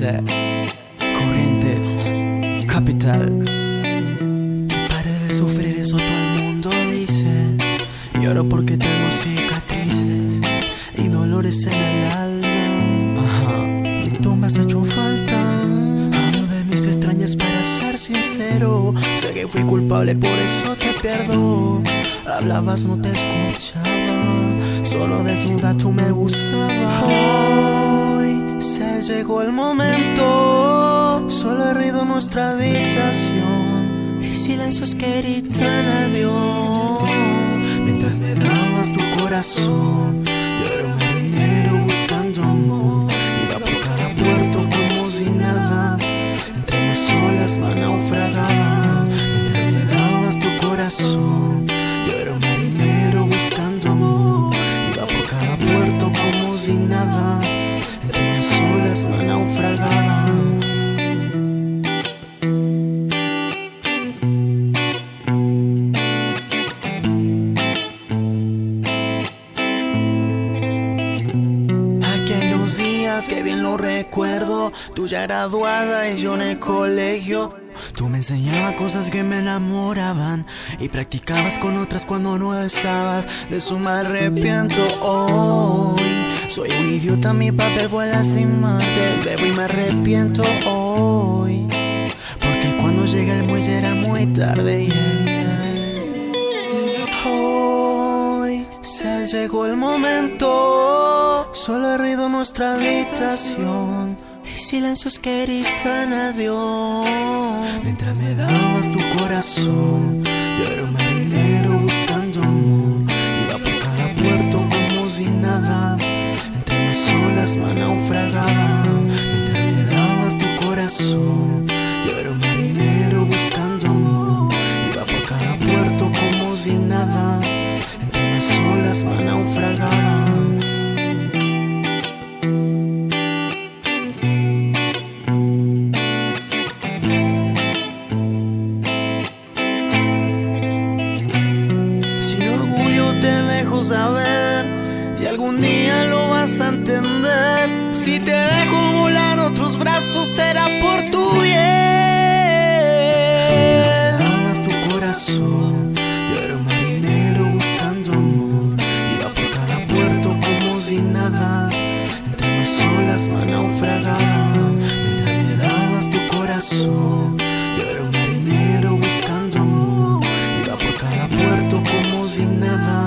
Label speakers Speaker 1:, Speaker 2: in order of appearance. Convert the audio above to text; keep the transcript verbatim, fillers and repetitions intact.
Speaker 1: Norte, Corrientes, Capital.
Speaker 2: Que pare de sufrir, eso todo el mundo dice. Lloro porque tengo cicatrices y dolores en el alma.
Speaker 1: Ajá.
Speaker 2: Tú me has hecho falta. Hablo de mis extrañas para ser sincero. Sé que fui culpable, por eso te pierdo. Hablabas, no te escuchaba. Solo desnuda tú me gustabas. Hoy se llegó el momento. Solo he ruido en nuestra habitación y silencios que gritan adiós. Mientras me dabas tu corazón, yo era un marinero buscando amor. Iba por cada puerto como si nada. Entre las olas más naufragaba. Mientras me dabas tu corazón, yo era un marinero buscando amor. Iba por cada puerto como si nada. Entre las olas más naufragaba. Aquellos días que bien lo recuerdo, tú ya graduada y yo en el colegio. Tú me enseñabas cosas que me enamoraban y practicabas con otras cuando no estabas. De eso me arrepiento hoy. Soy un idiota, mi papel fue lastimarte. Bebo y me arrepiento hoy, porque cuando llegué al muelle era muy tarde. Yeah, yeah. Hoy se llegó el momento. Solo he ruido en nuestra habitación y silencios que gritan adiós. Mientras me dabas tu corazón, yo era un marinero buscando amor. Iba por cada puerto como si nada. Entre las olas más naufragaba. Mientras me dabas tu corazón, yo era un marinero buscando amor. Iba por cada puerto como si nada. Entre las olas más naufragaba. Te dejo saber, si algún día lo vas a entender. Si te dejo volar otros brazos será por tu bien. Mientras me dabas tu corazón, yo era un marinero buscando amor. Iba por cada puerto como si nada. Entre las olas más naufragaba. Mientras me dabas tu corazón, yo era un marinero buscando amor. Iba por cada puerto como si nada.